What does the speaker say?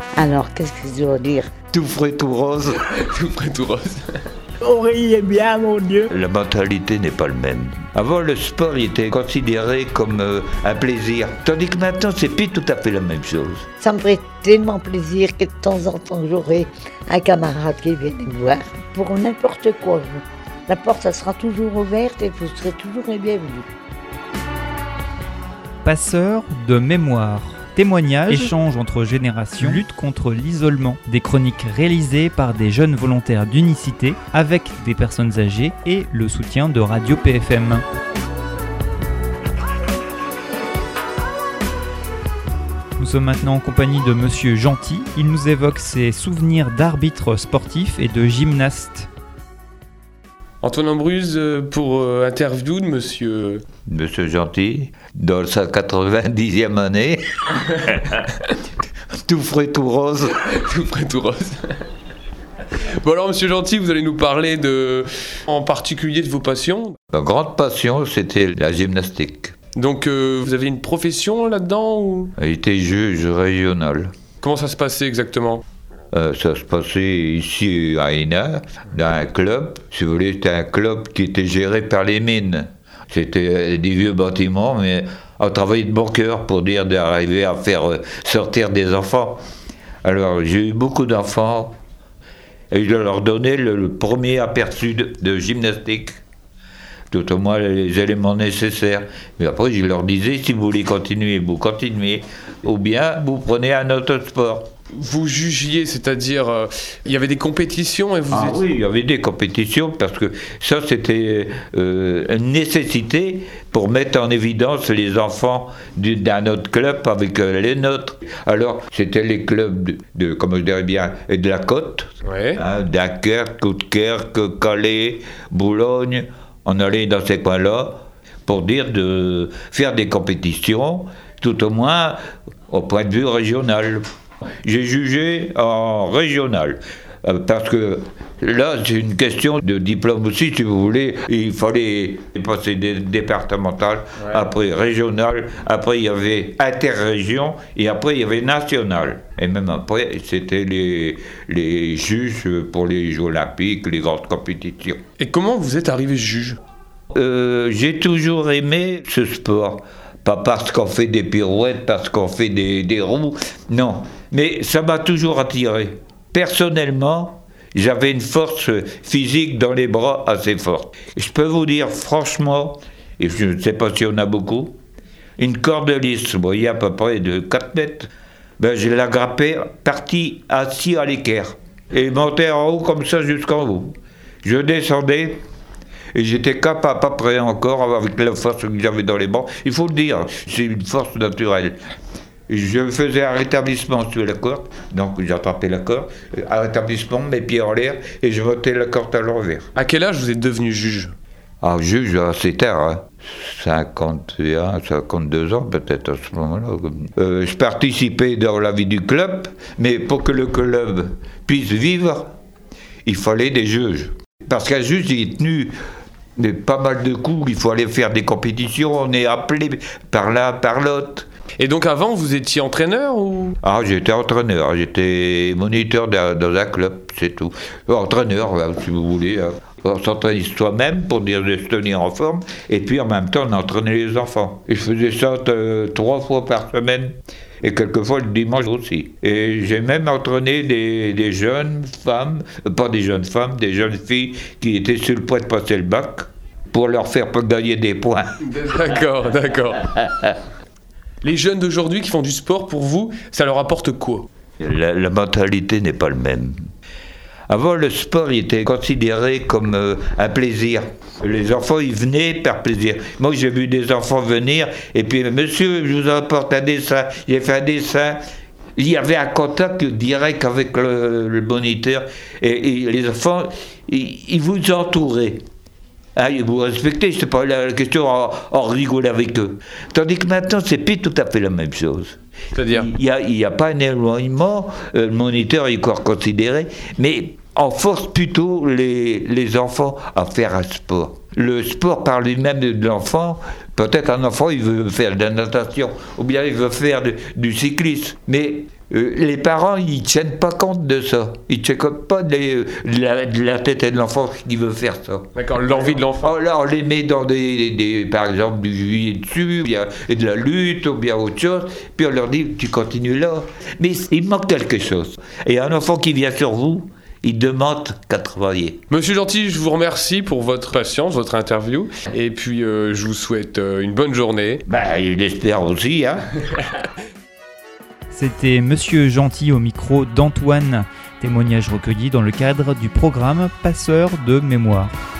Alors, qu'est-ce que je dois dire? Tout frais, tout rose. Tout frais, tout rose. On riait bien, mon Dieu. La mentalité n'est pas le même. Avant, le sport il était considéré comme un plaisir. Tandis que maintenant, c'est plus tout à fait la même chose. Ça me ferait tellement plaisir que de temps en temps, j'aurai un camarade qui vienne me voir pour n'importe quoi. La porte, ça sera toujours ouverte et vous serez toujours les bienvenus. Passeurs de mémoire. Témoignages, échanges entre générations, lutte contre l'isolement, des chroniques réalisées par des jeunes volontaires d'unicité avec des personnes âgées et le soutien de Radio PFM. Nous sommes maintenant en compagnie de Monsieur Gentil. Il nous évoque ses souvenirs d'arbitre sportif et de gymnaste. Antoine Ambruse pour interview de Monsieur Gentil, dans sa 90e année, tout frais, tout rose. Tout frais, tout rose. Bon alors Monsieur Gentil, vous allez nous parler en particulier de vos passions. Ma grande passion, c'était la gymnastique. Donc vous avez une profession là-dedans ou... J'étais juge régional. Comment ça se passait exactement ? Ça se passait ici à Hénin, dans un club. Si vous voulez, c'était un club qui était géré par les mines. C'était des vieux bâtiments, mais on travaillait de bon cœur pour dire d'arriver à faire sortir des enfants. Alors, j'ai eu beaucoup d'enfants et je leur donnais le premier aperçu de gymnastique. Tout au moins les éléments nécessaires. Mais après, je leur disais, si vous voulez continuer, vous continuez, ou bien vous prenez un autre sport. Vous jugiez, c'est-à-dire, il y avait des compétitions et vous... Ah oui, il y avait des compétitions parce que ça, c'était une nécessité pour mettre en évidence les enfants d'un autre club avec les nôtres. Alors, c'était les clubs comme je dirais bien, de la côte, ouais. Dunkerque, Coudekerque, Calais, Boulogne. On allait dans ces coins-là pour dire de faire des compétitions, tout au moins au point de vue régional. J'ai jugé en régional, parce que là, c'est une question de diplôme aussi, si vous voulez. Il fallait passer départemental, ouais. Après régional, après il y avait interrégion, et après il y avait national. Et même après, c'était les juges pour les Jeux olympiques, les grandes compétitions. Et comment vous êtes arrivé juge ? J'ai toujours aimé ce sport. Pas parce qu'on fait des pirouettes, parce qu'on fait des roues, non. Mais ça m'a toujours attiré. Personnellement, j'avais une force physique dans les bras assez forte. Et je peux vous dire franchement, et je ne sais pas s'il y en a beaucoup, une corde lisse, vous voyez, à peu près de 4 mètres, ben je la grappais, parti assis à l'équerre, et montais en haut comme ça jusqu'en haut. Je descendais, et j'étais capable, pas prêt encore, avec la force que j'avais dans les bras. Il faut le dire, c'est une force naturelle. Je faisais un rétablissement sur la corde, donc j'attrapais la corde, un rétablissement, mes pieds en l'air, et je montais la corde à l'envers. À quel âge vous êtes devenu juge ? Ah, juge, assez tard, hein. 51, 52 ans peut-être à ce moment-là. Je participais dans la vie du club, mais pour que le club puisse vivre, il fallait des juges. Parce qu'un juge, il est tenu de pas mal de coups, il faut aller faire des compétitions, on est appelé par l'un, par l'autre. Et donc avant, vous étiez entraîneur ou... Ah, j'étais entraîneur, j'étais moniteur dans un club, c'est tout. Entraîneur, si vous voulez. On s'entraînait soi-même pour dire de se tenir en forme, et puis en même temps, on entraînait les enfants. Et je faisais ça 3 fois par semaine, et quelquefois le dimanche aussi. Et j'ai même entraîné des jeunes femmes, pas des jeunes femmes, des jeunes filles qui étaient sur le point de passer le bac, pour leur faire gagner des points. D'accord, d'accord. Les jeunes d'aujourd'hui qui font du sport, pour vous, ça leur apporte quoi ? La mentalité n'est pas le même. Avant, le sport il était considéré comme un plaisir. Les enfants, ils venaient par plaisir. Moi, j'ai vu des enfants venir, et puis, monsieur, je vous apporte un dessin. J'ai fait un dessin. Il y avait un contact direct avec le moniteur, et les enfants, ils vous entouraient. Hein, vous respectez, c'est pas la question en rigoler avec eux. Tandis que maintenant, c'est plus tout à fait la même chose. C'est-à-dire ? Il n'y a pas un éloignement, le moniteur est encore considéré, mais on force plutôt les enfants à faire un sport. Le sport par lui-même de l'enfant, peut-être un enfant il veut faire de la natation, ou bien il veut faire du cyclisme, mais Les parents, ils ne tiennent pas compte de ça. Ils ne tiennent pas de la tête de l'enfant qui veut faire ça. D'accord, l'envie de l'enfant. Là, on les met dans par exemple, du juillet dessus, et de la lutte, ou bien autre chose, puis on leur dit, tu continues là. Mais il manque quelque chose. Et un enfant qui vient sur vous, il demande qu'à travailler. Monsieur Gentil, je vous remercie pour votre patience, votre interview, et puis je vous souhaite une bonne journée. Il l'espère aussi, hein. C'était Monsieur Gentil au micro d'Antoine, témoignage recueilli dans le cadre du programme Passeur de mémoire.